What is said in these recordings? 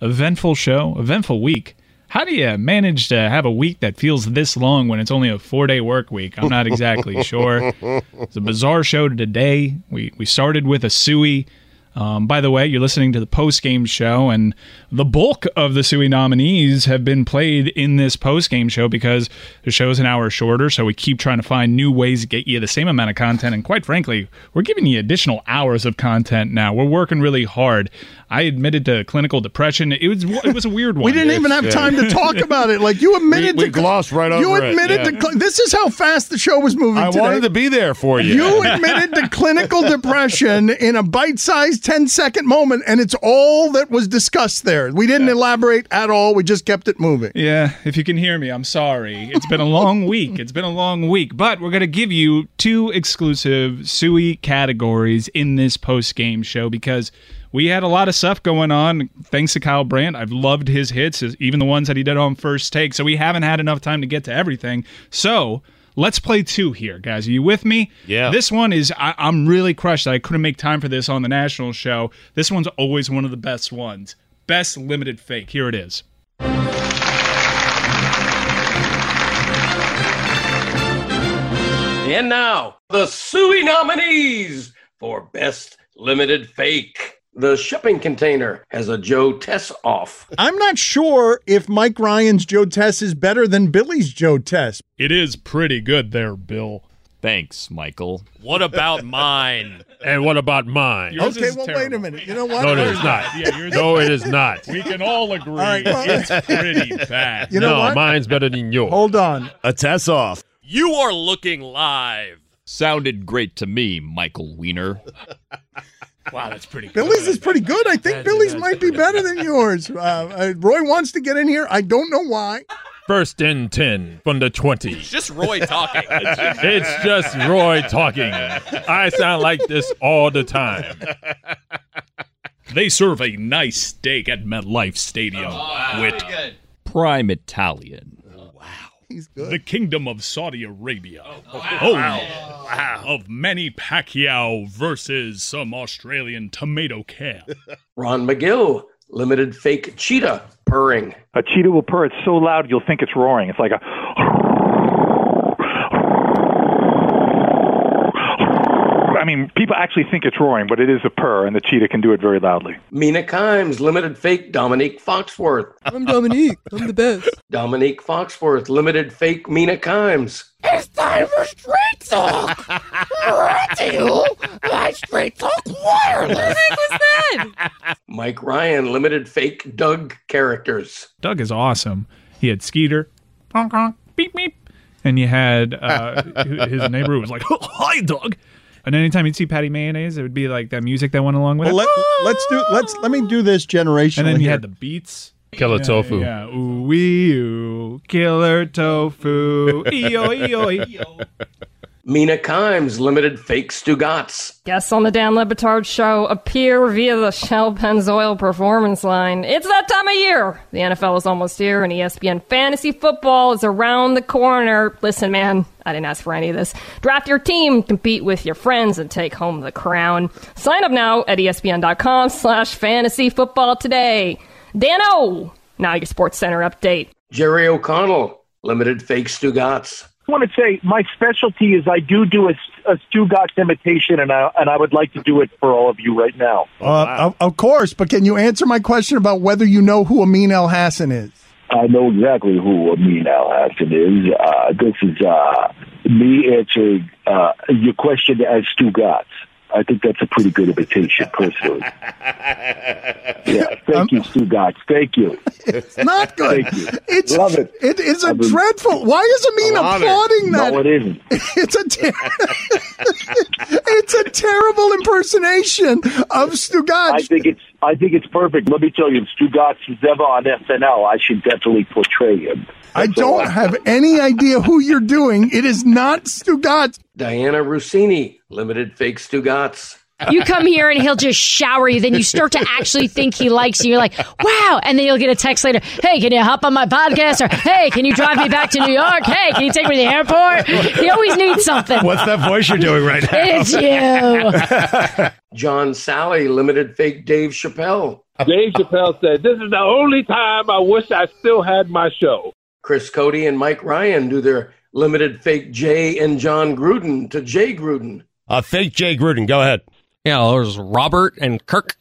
eventful show, eventful week. How do you manage to have a week that feels this long when it's only a 4-day work week? I'm not exactly sure. It's a bizarre show today. We started with a suey. By the way, you're listening to the post-game show, and the bulk of the Suey nominees have been played in this post-game show because the show's an hour shorter, so we keep trying to find new ways to get you the same amount of content, and quite frankly, we're giving you additional hours of content now. We're working really hard. I admitted to clinical depression. It was a weird one. We didn't even have time to talk about it. Like, you admitted we glossed right over it. You admitted to... This is how fast the show was moving today. I wanted to be there for you. You admitted to clinical depression in a bite-sized 10-second moment, and it's all that was discussed there. We didn't elaborate at all. We just kept it moving. Yeah, if you can hear me, I'm sorry. It's been a long week. But we're going to give you 2 exclusive Suey categories in this post-game show because we had a lot of stuff going on. Thanks to Kyle Brandt. I've loved his hits, even the ones that he did on First Take. So we haven't had enough time to get to everything. So let's play 2 here, guys. Are you with me? Yeah. This one is, I'm really crushed that I couldn't make time for this on the national show. This one's always one of the best ones. Best limited fake. Here it is. And now, the Suey nominees for Best Limited Fake. The shipping container has a Joe Tess off. I'm not sure if Mike Ryan's Joe Tess is better than Billy's Joe Tess. It is pretty good there, Bill. Thanks, Michael. What about mine? And what about mine? Yours Okay, is well, terrible. wait a minute. You know what? No, it is not. Yeah, yours No, it is not. We can all agree right, well- it's pretty bad. You know No, what? mine's better than yours. Hold on. A test off. You are looking live. Sounded great to me, Michael Wiener. Wow, that's pretty good. Billy's is pretty good. I think Billy's might be better than yours. Roy wants to get in here. I don't know why. First and 10 from the 20. It's just Roy talking. It's just Roy talking. I sound like this all the time. They serve a nice steak at MetLife Stadium with Prime Italian. He's good. the Kingdom of Saudi Arabia. Wow. Of Manny Pacquiao versus some Australian tomato can. Ron McGill, limited fake cheetah purring. A cheetah will purr. It's so loud you'll think it's roaring. It's like a... I mean, people actually think it's roaring, but it is a purr, and the cheetah can do it very loudly. Mina Kimes, limited fake Dominique Foxworth. I'm Dominique. I'm the best. Dominique Foxworth, limited fake Mina Kimes. It's time for Straight Talk. Brought to you by Straight Talk Wireless. What was that? Mike Ryan, limited fake Doug characters. Doug is awesome. He had Skeeter, honk honk, beep beep, and you had his neighbor who was like, "Hi, Doug." And anytime you'd see Patty Mayonnaise, it would be like that music that went along with Well, it. let me do this generationally. And then you here. had the beats. Killer tofu. Yeah, ooh wee ooh, killer tofu, ee-oh, ee-oh, ee-oh. Mina Kimes, limited fake Stugatz. Guests on the Dan Le Batard Show appear via the Shell Pennzoil performance line. It's that time of year. The NFL is almost here, and ESPN Fantasy Football is around the corner. Listen, man, I didn't ask for any of this. Draft your team, compete with your friends, and take home the crown. Sign up now at ESPN.com/fantasy football today. Dan-O, now your Sports Center update. Jerry O'Connell, limited fake Stugatz. I want to say my specialty is I do a Stugatz imitation, and I would like to do it for all of you right now. Of course, but can you answer my question about whether you know who Amin El Hassan is? I know exactly who Amin Al Hassan is. This is me answering your question as Stugatz. I think that's a pretty good imitation, personally. Yeah, thank you, Stugatz. Thank you. It's not good. Thank you. It's, Love it. It's a dreadful. Why is Amin applauding that? No, it isn't. It's a terrible impersonation of Stugatz. I think it's perfect. Let me tell you, if Stugatz is ever on SNL, I should definitely portray him. I don't have any idea who you're doing. It is not Stugatz. Diana Rossini, limited fake Stugatz. You come here and he'll just shower you. Then you start to actually think he likes you. You're like, wow. And then you'll get a text later. Hey, can you hop on my podcast? Or, hey, can you drive me back to New York? Hey, can you take me to the airport? He always needs something. What's that voice you're doing right now? It's you. John Sally, limited fake Dave Chappelle. Dave Chappelle said, "This is the only time I wish I still had my show." Chris Cody and Mike Ryan do their limited fake Jay and John Gruden to Jay Gruden. Fake Jay Gruden. Go ahead. Yeah, there's Robert and Kirk.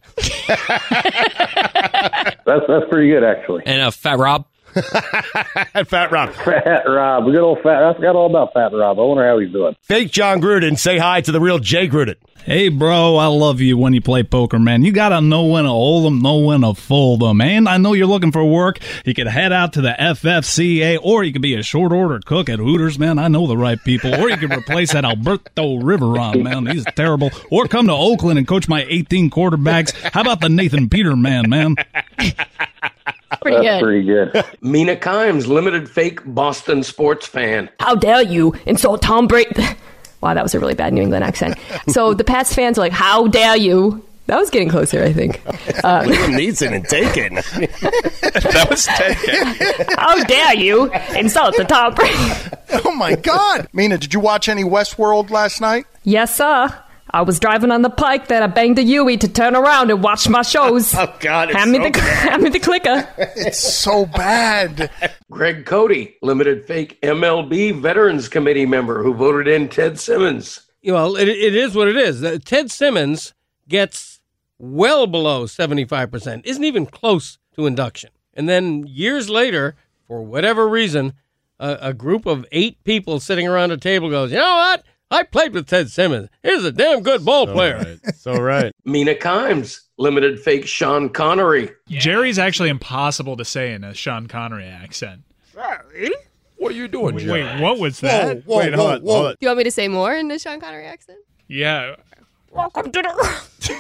That's pretty good, actually. And Fat Rob. Fat Rob. Fat Rob. Good old Fat. I forgot all about Fat Rob. I wonder how he's doing. Fake John Gruden. Say hi to the real Jay Gruden. Hey, bro, I love you when you play poker, man. You got to know when to hold them, know when to fold them. And I know you're looking for work. You could head out to the FFCA, or you could be a short order cook at Hooters, man. I know the right people. Or you could replace that Alberto Riveron, man. He's terrible. Or come to Oakland and coach my 18 quarterbacks. How about the Nathan Peterman, man? That's pretty good. Mina Kimes, limited fake Boston sports fan. How dare you insult Tom Brady? Wow, that was a really bad New England accent. So the Pats fans are like, how dare you? That was getting closer, I think. Liam Neeson and Taken. That was Taken. How dare you insult the Tom Brady? Oh, my God. Mina, did you watch any Westworld last night? Yes, sir. I was driving on the pike, then I banged the Yui to turn around and watch my shows. Oh, God, it's hand me the clicker. It's so bad. Greg Cody, limited fake MLB Veterans Committee member who voted in Ted Simmons. Well, it is what it is. Ted Simmons gets well below 75%, isn't even close to induction. And then years later, for whatever reason, a group of 8 people sitting around a table goes, you know what? I played with Ted Simmons. He's a damn good ball player. So right. Mina Kimes, limited fake Sean Connery. Jerry's actually impossible to say in a Sean Connery accent. What are you doing, Jerry? Wait, what was that? Wait, hold on. Do you want me to say more in the Sean Connery accent? Yeah. Welcome to the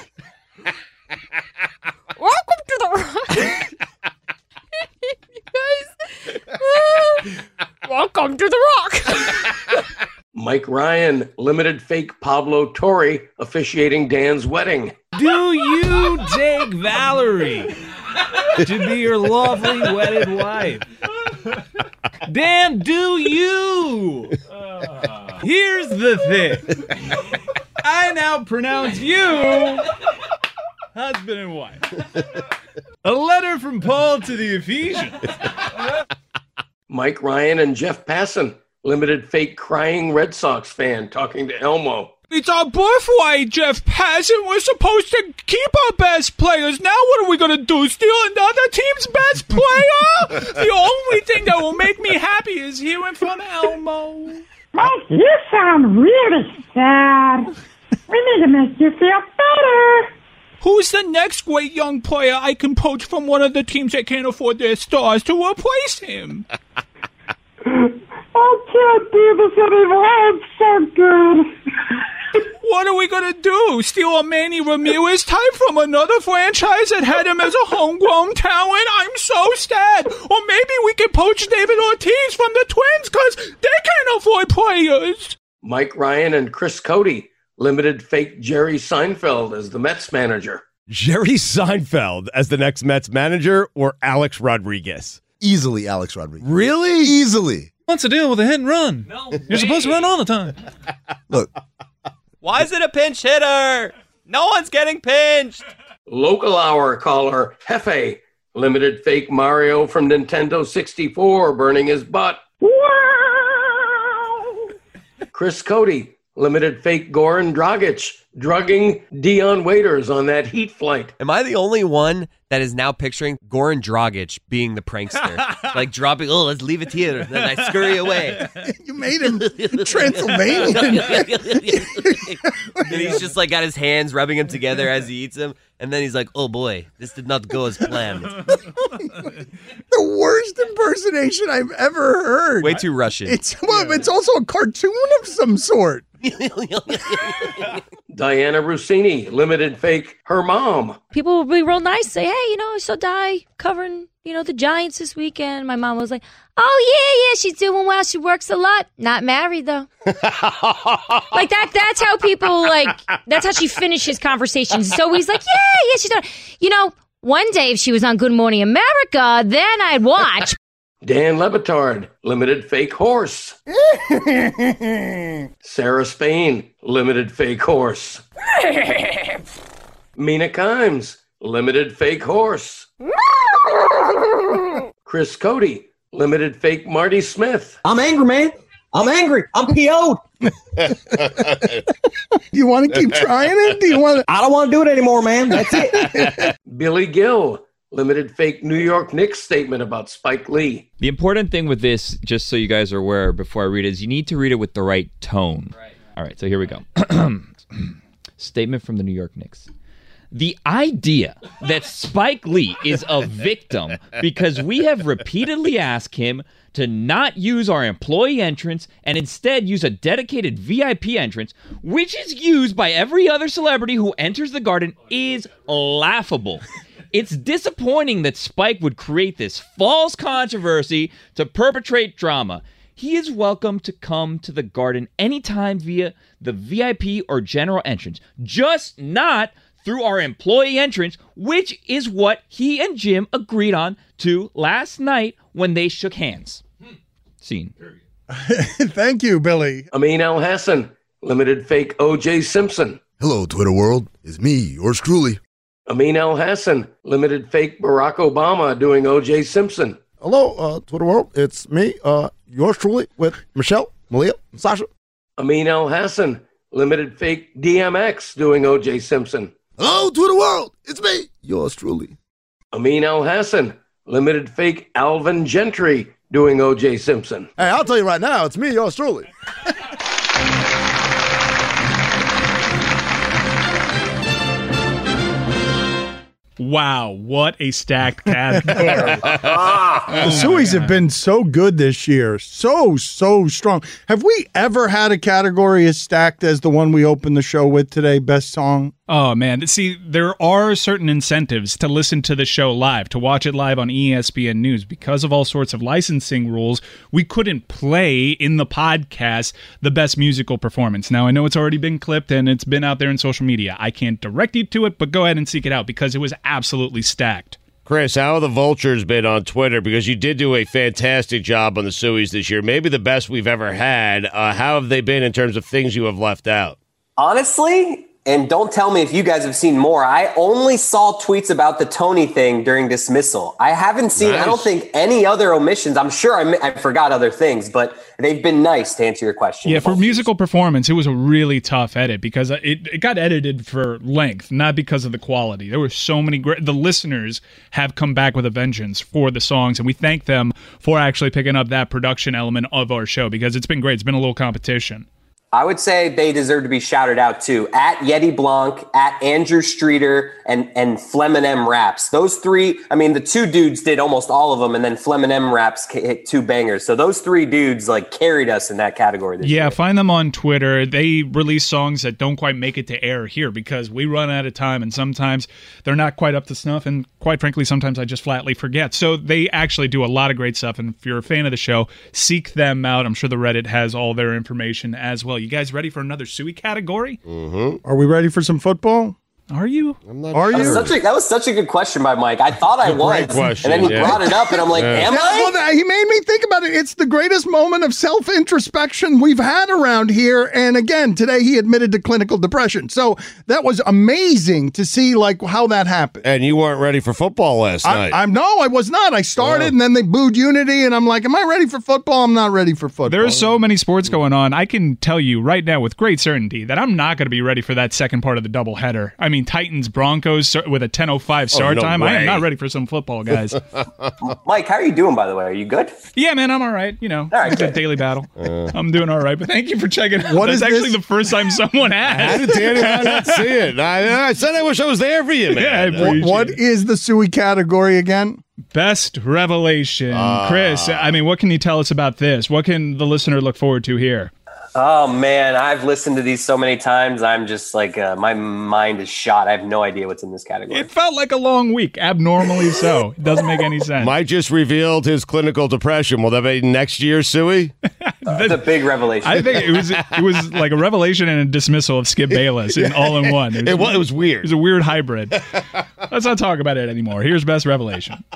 Welcome to the You guys. Welcome to the Rock. Mike Ryan, limited fake Pablo Torre, officiating Dan's wedding. Do you take Valerie to be your lovely wedded wife? Dan, do you? Here's the thing. I now pronounce you husband and wife. A letter from Paul to the Ephesians. Mike Ryan and Jeff Passan, limited fake crying Red Sox fan, talking to Elmo. It's our birthright, Jeff Passan. We're supposed to keep our best players. Now what are we going to do? Steal another team's best player? The only thing that will make me happy is hearing from Elmo. Mike, you sound really sad. We need to make you feel better. Who's the next great young player I can poach from one of the teams that can't afford their stars to replace him? I can't do this anymore. It's so good. What are we going to do? Steal a Manny Ramirez type from another franchise that had him as a homegrown talent? I'm so sad. Or maybe we can poach David Ortiz from the Twins because they can't afford players. Mike Ryan and Chris Cody, limited fake Jerry Seinfeld as the Mets manager. Jerry Seinfeld as the next Mets manager or Alex Rodriguez? Easily Alex Rodriguez. Really? Easily. What's the deal with a hit and run? No, you're supposed to run all the time. Look. Why is it a pinch hitter? No one's getting pinched. Local hour caller Hefe, limited fake Mario from Nintendo 64, burning his butt. Wow. Chris Cody, limited fake Goran Dragic, drugging Dion Waiters on that Heat flight. Am I the only one that is now picturing Goran Dragic being the prankster? Like dropping, let's leave it here, then I scurry away. You made him Transylvanian. And he's just like got his hands rubbing him together as he eats them. And then he's like, oh boy, this did not go as planned. The worst impersonation I've ever heard. Way too Russian. It's also a cartoon of some sort. Diana Rossini, limited fake her mom. People will be real nice, say, hey, I saw Di covering, the Giants this weekend. My mom was like, oh, yeah, she's doing well. She works a lot. Not married, though. Like, that's how people, that's how she finishes conversations. So he's like, yeah, she's done. One day if she was on Good Morning America, then I'd watch. Dan Levitard, limited fake horse. Sarah Spain, limited fake horse. Mina Kimes, limited fake horse. Chris Cody, limited fake Marty Smith. I'm angry, man. I'm angry. I'm PO'd. Do you want to keep trying it? I don't want to do it anymore, man. That's it. Billy Gill, limited fake New York Knicks statement about Spike Lee. The important thing with this, just so you guys are aware before I read it, is you need to read it with the right tone. Right. All right, so here we go. Statement from the New York Knicks. The idea that Spike Lee is a victim because we have repeatedly asked him to not use our employee entrance and instead use a dedicated VIP entrance, which is used by every other celebrity who enters the Garden, is laughable. It's disappointing that Spike would create this false controversy to perpetrate drama. He is welcome to come to the Garden anytime via the VIP or general entrance, just not through our employee entrance, which is what he and Jim agreed on to last night when they shook hands. Scene. Thank you, Billy. Amin Al Hassan, limited fake O.J. Simpson. Hello, Twitter world. It's me, yours truly. Amin Al Hassan, limited fake Barack Obama doing O.J. Simpson. Hello, Twitter world. It's me, yours truly, with Michelle, Malia, and Sasha. Amin Al Hassan, limited fake DMX doing O.J. Simpson. Hello, Twitter world. It's me, yours truly. Amin Al Hassan, limited fake Alvin Gentry doing O.J. Simpson. Hey, I'll tell you right now, it's me, yours truly. Wow, what a stacked category. The Sueys have been so good this year. So strong. Have we ever had a category as stacked as the one we opened the show with today, Best Song? Oh, man. See, there are certain incentives to listen to the show live, to watch it live on ESPN News. Because of all sorts of licensing rules, we couldn't play in the podcast the best musical performance. Now, I know it's already been clipped and it's been out there in social media. I can't direct you to it, but go ahead and seek it out because it was absolutely stacked. Chris, how have the Vultures been on Twitter? Because you did do a fantastic job on the Sueys this year, maybe the best we've ever had. How have they been in terms of things you have left out? Honestly, and don't tell me if you guys have seen more, I only saw tweets about the Tony thing during dismissal. I haven't seen, I don't think, any other omissions. I'm sure I forgot other things, but they've been nice to answer your question. Yeah, for musical performance, it was a really tough edit because it got edited for length, not because of the quality. There were so many great... The listeners have come back with a vengeance for the songs, and we thank them for actually picking up that production element of our show because it's been great. It's been a little competition. I would say they deserve to be shouted out too. At Yeti Blanc, at Andrew Streeter, and Flemin M Raps. Those three, I mean, the two dudes did almost all of them, and then Flemin M Raps hit two bangers. So those three dudes carried us in that category this year. Yeah, find them on Twitter. They release songs that don't quite make it to air here because we run out of time, and sometimes they're not quite up to snuff, and quite frankly, sometimes I just flatly forget. So they actually do a lot of great stuff, and if you're a fan of the show, seek them out. I'm sure the Reddit has all their information as well. You guys ready for another Suey category? Mm-hmm. Are we ready for some football? Are you? I'm not. Are you? That was such a good question by Mike. I thought I was, question, and then he brought it up, and I'm like, am I? Well, he made me think about it. It's the greatest moment of self-introspection we've had around here. And again, today he admitted to clinical depression. So that was amazing to see how that happened. And you weren't ready for football last night. No, I was not. I started, and then they booed Unity, and I'm like, am I ready for football? I'm not ready for football. There are so many sports going on. I can tell you right now with great certainty that I'm not going to be ready for that second part of the doubleheader. I mean, Titans, Broncos with a 10:05 start time. Way. I am not ready for some football, guys. Mike, how are you doing, by the way? Are you good? Yeah, man, I'm all right. You know, all right, good daily battle. I'm doing all right, but thank you for checking out. What That's is actually the first time someone asked. How did Danny not see it? I said I wish I was there for you, man. Yeah, I appreciate what it. is the Suey category again? Best revelation. Chris, I mean, what can you tell us about this? What can the listener look forward to here? Oh man, I've listened to these so many times. I'm just like, my mind is shot. I have no idea what's in this category. It felt like a long week, abnormally so. It doesn't make any sense. Mike just revealed his clinical depression. Will that be next year, Suey? That's a big revelation. I think it was like a revelation and a dismissal of Skip Bayless in all in one. It was weird. It was a weird hybrid. Let's not talk about it anymore. Here's best revelation.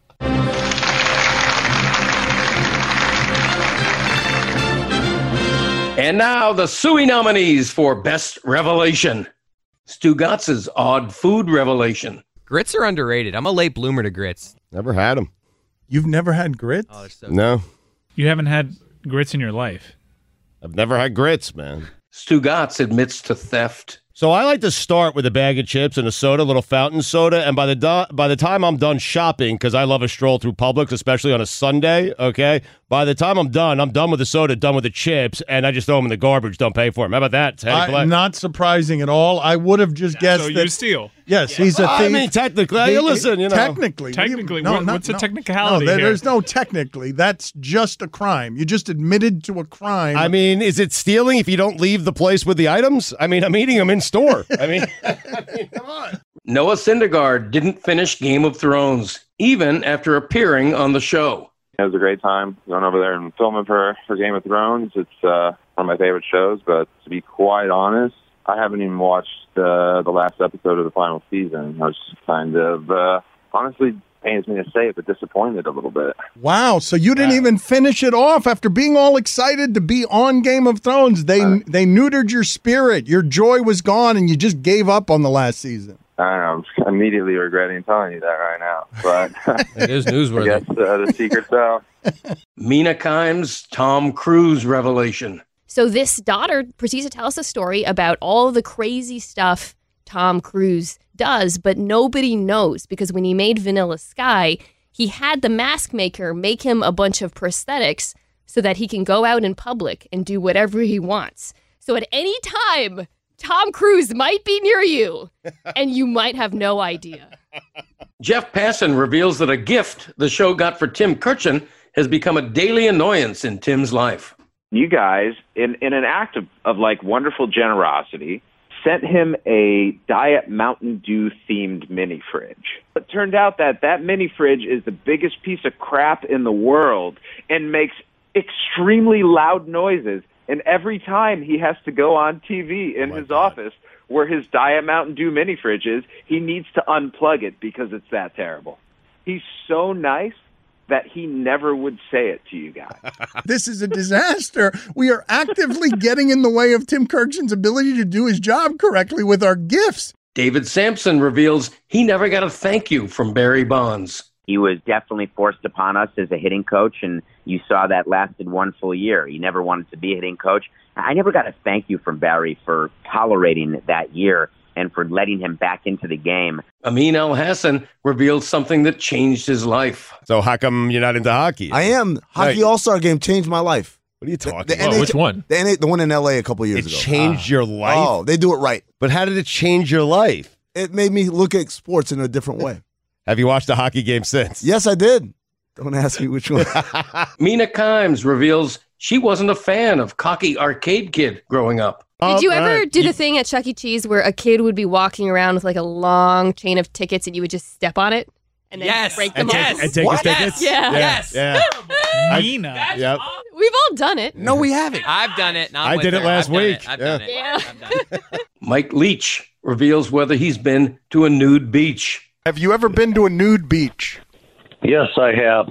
And now the Suey nominees for Best Revelation. Stu Gotz's Odd Food Revelation. Grits are underrated. I'm a late bloomer to grits. Never had them. You've never had grits? Oh, they're so No. You haven't had grits in your life. I've never had grits, man. Stu Gotz admits to theft. So I like to start with a bag of chips and a soda, a little fountain soda, and by the time I'm done shopping, because I love a stroll through Publix, especially on a Sunday, okay? By the time I'm done with the soda, done with the chips, and I just throw them in the garbage, don't pay for them. How about that, Teddy? Not surprising at all. I would have just guessed So that. you steal. Yes, he's a thief. I mean, technically, listen, you know. Technically. What's the technicality here? There's no technically. That's just a crime. You just admitted to a crime. I mean, is it stealing if you don't leave the place with the items? I mean, I'm eating them in store. I mean, come on. Noah Syndergaard didn't finish Game of Thrones, even after appearing on the show. It was a great time going over there and filming for Game of Thrones. It's one of my favorite shows, but to be quite honest, I haven't even watched the last episode of the final season. I was kind of, honestly, pains me to say it, but disappointed a little bit. Wow, so you didn't even finish it off after being all excited to be on Game of Thrones. They neutered your spirit. Your joy was gone, and you just gave up on the last season. I don't know, I'm immediately regretting telling you that right now, but It is newsworthy. I guess the secret's out. Mina Kimes' Tom Cruise revelation. So this daughter proceeds to tell us a story about all the crazy stuff Tom Cruise does, but nobody knows because when he made Vanilla Sky, he had the mask maker make him a bunch of prosthetics so that he can go out in public and do whatever he wants. So at any time, Tom Cruise might be near you, and you might have no idea. Jeff Passan reveals that a gift the show got for Tim Kurkjian has become a daily annoyance in Tim's life. You guys, in an act of like wonderful generosity, sent him a Diet Mountain Dew themed mini fridge. It turned out that mini fridge is the biggest piece of crap in the world and makes extremely loud noises. And every time he has to go on TV in his office where his Diet Mountain Dew mini fridge is, he needs to unplug it because it's that terrible. He's so nice that he never would say it to you guys. This is a disaster. We are actively getting in the way of Tim Kurkjian's ability to do his job correctly with our gifts. David Sampson reveals he never got a thank you from Barry Bonds. He was definitely forced upon us as a hitting coach, and you saw that lasted one full year. He never wanted to be a hitting coach. I never got a thank you from Barry for tolerating that year and for letting him back into the game. Amin Al-Hassan revealed something that changed his life. So how come you're not into hockey? I am. Hockey All-Star Game changed my life. What are you talking about? Which one? The one in L.A. a couple years It ago. changed your life? Oh, they do it right. But how did it change your life? It made me look at sports in a different way. Have you watched a hockey game since? Yes, I did. Don't ask me which one. Mina Kimes reveals she wasn't a fan of cocky arcade kid growing up. Did you ever do the thing at Chuck E. Cheese where a kid would be walking around with like a long chain of tickets and you would just step on it and then break them off? And take his tickets? Yeah. Yes. Yeah. Mina. Yep. We've all done it. No, we haven't. I've done it. I did it last week. I've done it. Yeah. Mike Leach reveals whether he's been to a nude beach. Have you ever been to a nude beach? Yes, I have.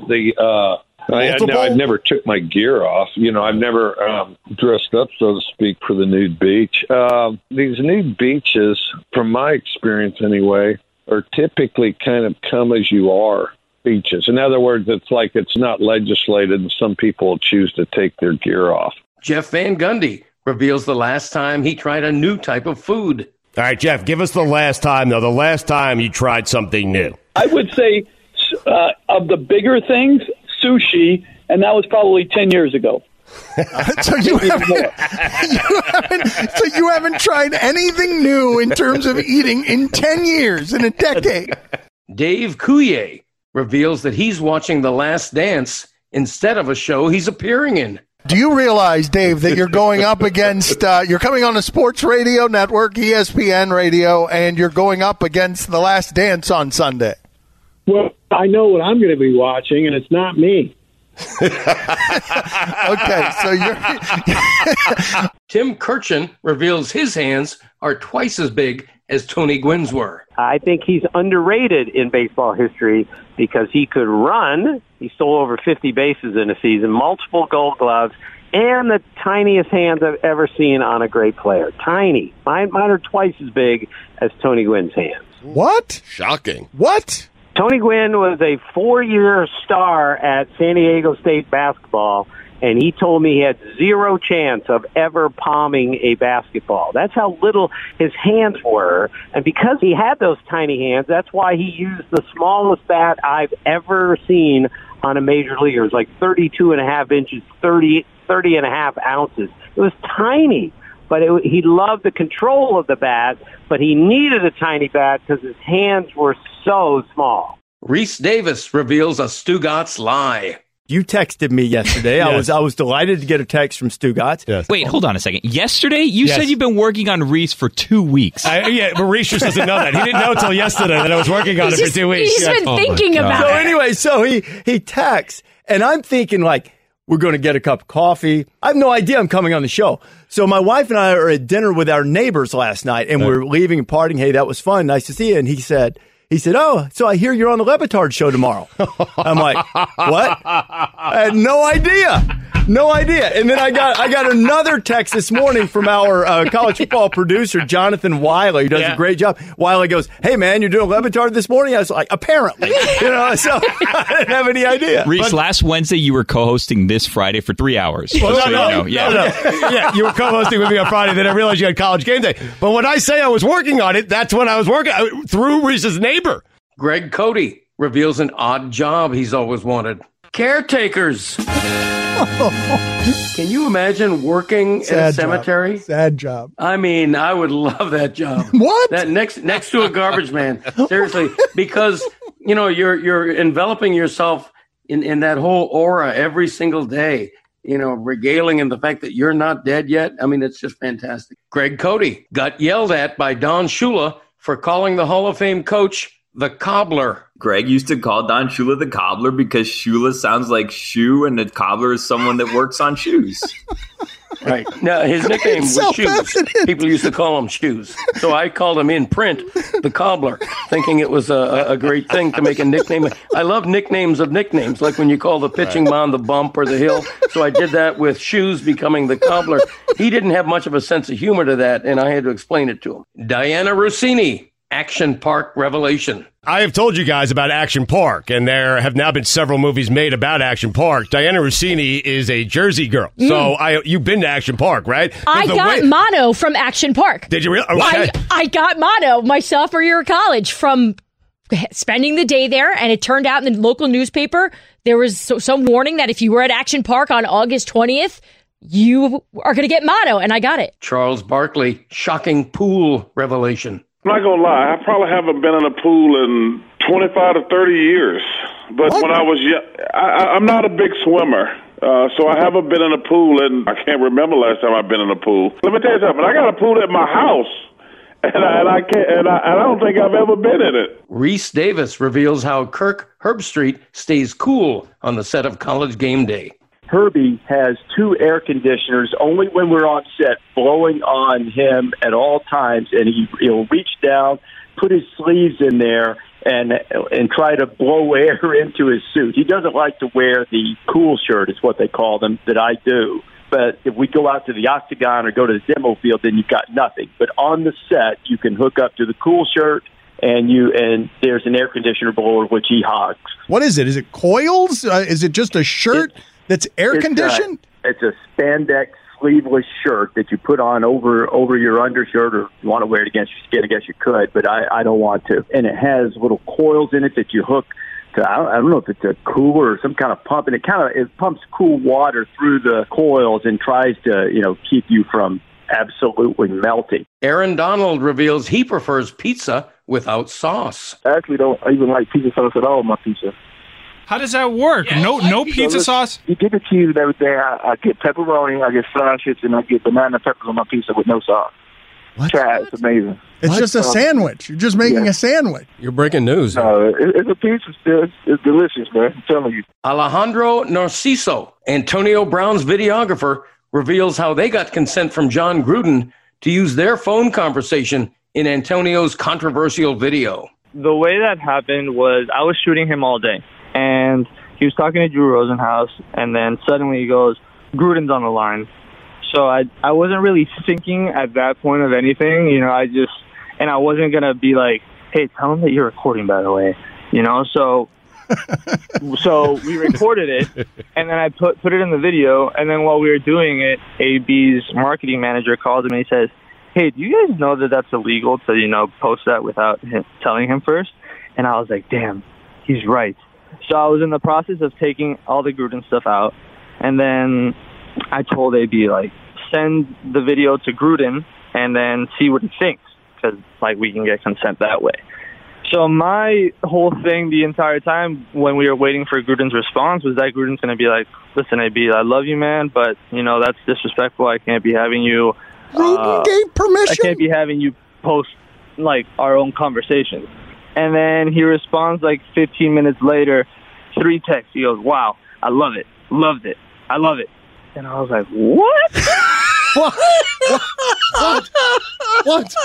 I never took my gear off. You know, I've never dressed up, so to speak, for the nude beach. These nude beaches, from my experience anyway, are typically kind of come as you are beaches. In other words, it's like it's not legislated, and some people choose to take their gear off. Jeff Van Gundy reveals the last time he tried a new type of food. All right, Jeff, give us the last time, though. The last time you tried something new. I would say of the bigger things, sushi, and that was probably 10 years ago. So you haven't tried anything new in terms of eating in 10 years, in a decade. Dave Coulier reveals that he's watching The Last Dance instead of a show he's appearing in. Do you realize, Dave, that you're going up against, you're coming on a sports radio network, ESPN radio, and you're going up against The Last Dance on Sunday? Well, I know what I'm going to be watching, and it's not me. Okay, so you're... Tim Kirchin reveals his hands are twice as big as Tony Gwynn's were. I think he's underrated in baseball history because he could run. He stole over 50 bases in a season, multiple gold gloves, and the tiniest hands I've ever seen on a great player. Tiny. Mine are twice as big as Tony Gwynn's hands. What? Shocking. What? Tony Gwynn was a 4-year star at San Diego State basketball, and he told me he had zero chance of ever palming a basketball. That's how little his hands were. And because he had those tiny hands, that's why he used the smallest bat I've ever seen on a major leaguer. It was like 32.5 inches, 30.5 ounces. It was tiny. But he loved the control of the bat, but he needed a tiny bat because his hands were so small. Reese Davis reveals a Stugatz lie. You texted me yesterday. Yes. I was delighted to get a text from Stugatz. Yes. Wait, hold on a second. Yesterday, you Yes. said you've been working on Reese for 2 weeks. Yeah, but Reese just doesn't know that. He didn't know until yesterday that I was working on it for 2 weeks. He's been thinking about So it. anyway, so he texts, and I'm thinking like, we're going to get a cup of coffee. I have no idea I'm coming on the show. So my wife and I are at dinner with our neighbors last night, and we're leaving and partying. Hey, that was fun. Nice to see you. And he said, oh, so I hear you're on the Le Batard show tomorrow. I'm like, what? I had no idea. No idea. And then I got another text this morning from our college football producer, Jonathan Wiley, who does a great job. Wiley goes, hey, man, you're doing Le Batard this morning? I was like, apparently. So I didn't have any idea. Reese, last Wednesday you were co-hosting This Friday for 3 hours. Well, No. Yeah, you were co-hosting with me on Friday, then I realized you had College Game Day. But when I say I was working on it, that's when I was working through Reese's neighbor. Greg Cody reveals an odd job he's always wanted. Caretakers. Can you imagine working in a cemetery? Sad job. I mean, I would love that job. What? That next to a garbage man. Seriously, because you're enveloping yourself in that whole aura every single day. Regaling in the fact that you're not dead yet. I mean, it's just fantastic. Greg Cody got yelled at by Don Shula for calling the Hall of Fame coach the cobbler. Greg used to call Don Shula the cobbler because Shula sounds like shoe, and the cobbler is someone that works on shoes. Right. Now, his nickname was Shoes. People used to call him Shoes. So I called him in print the cobbler, thinking it was a great thing to make a nickname. I love nicknames of nicknames, like when you call the pitching mound the bump or the hill. So I did that with Shoes becoming the cobbler. He didn't have much of a sense of humor to that, and I had to explain it to him. Diana Rossini, Action Park revelation. I have told you guys about Action Park, and there have now been several movies made about Action Park. Diana Rossini is a Jersey girl. So you've been to Action Park, right? I got mono from Action Park. Did you really? Okay. I got mono my sophomore year of college from spending the day there, and it turned out in the local newspaper there was some warning that if you were at Action Park on August 20th, you are going to get mono, and I got it. Charles Barkley, shocking pool revelation. I'm not going to lie, I probably haven't been in a pool in 25 to 30 years. But when I was young, I'm not a big swimmer. So I haven't been in a pool, and I can't remember last time I've been in a pool. Let me tell you something. I got a pool at my house, and I don't think I've ever been in it. Reese Davis reveals how Kirk Herbstreit stays cool on the set of College Game Day. Herbie has 2 air conditioners only when we're on set, blowing on him at all times, and he'll reach down, put his sleeves in there, and try to blow air into his suit. He doesn't like to wear the cool shirt, is what they call them, that I do. But if we go out to the Octagon or go to the demo field, then you've got nothing. But on the set, you can hook up to the cool shirt, and there's an air conditioner blower, which he hogs. What is it? Is it coils? Is it just a shirt that's air conditioned? It's a spandex sleeveless shirt that you put on over your undershirt, or if you want to wear it against your skin, I guess you could, but I don't want to. And it has little coils in it that you hook to, I don't know if it's a cooler or some kind of pump, and it pumps cool water through the coils and tries to, keep you from absolutely melting. Aaron Donald reveals he prefers pizza without sauce. I actually don't even like pizza sauce at all on my pizza. How does that work? No pizza sauce? You give it cheese and everything. I get pepperoni, I get sausage, and I get banana peppers on my pizza with no sauce. What? Try it. It's amazing. It's just a sandwich. You're just making a sandwich. You're breaking news. No, it's a pizza still. It's delicious, man. I'm telling you. Alejandro Narciso, Antonio Brown's videographer, reveals how they got consent from John Gruden to use their phone conversation in Antonio's controversial video. The way that happened was I was shooting him all day, and he was talking to Drew Rosenhaus, and then suddenly he goes, Gruden's on the line. So I wasn't really thinking at that point of anything, you know, and I wasn't going to be like, hey, tell him that you're recording, by the way, you know, so we recorded it, and then I put it in the video, and then while we were doing it, AB's marketing manager calls him and he says, hey, do you guys know that that's illegal to, you know, post that without telling him first? And I was like, damn, he's right. So I was in the process of taking all the Gruden stuff out, and then I told AB, like, send the video to Gruden and then see what he thinks, because, like, we can get consent that way. So my whole thing the entire time when we were waiting for Gruden's response was that Gruden's going to be like, listen, AB, I love you, man, but, you know, that's disrespectful. I can't be having you... Gruden gave permission? I can't be having you post, like, our own conversations. And then he responds, like, 15 minutes later, 3 texts. He goes, wow, I love it. Loved it. I love it. And I was like, what? What?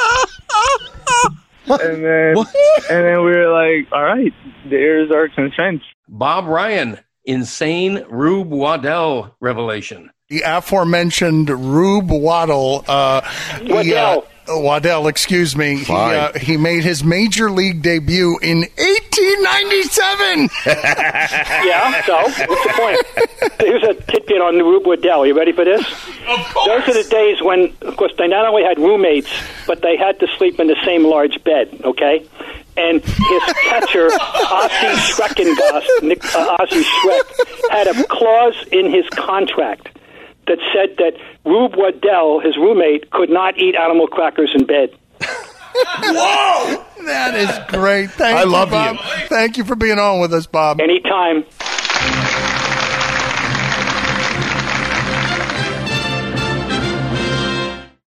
And then we were like, all right, there's our consent. Bob Ryan, insane Rube Waddell revelation. The aforementioned Rube Waddell. Waddell, excuse me. He made his major league debut in 1897. Yeah, so what's the point? Here's a tidbit on Rube Waddell. You ready for this? Of course. Those are the days when, of course, they not only had roommates, but they had to sleep in the same large bed, okay? And his catcher, Ozzie Ozzie Schreck, had a clause in his contract that said that Rube Waddell, his roommate, could not eat animal crackers in bed. Whoa! That is great. I love you. Thank you for being on with us, Bob. Anytime.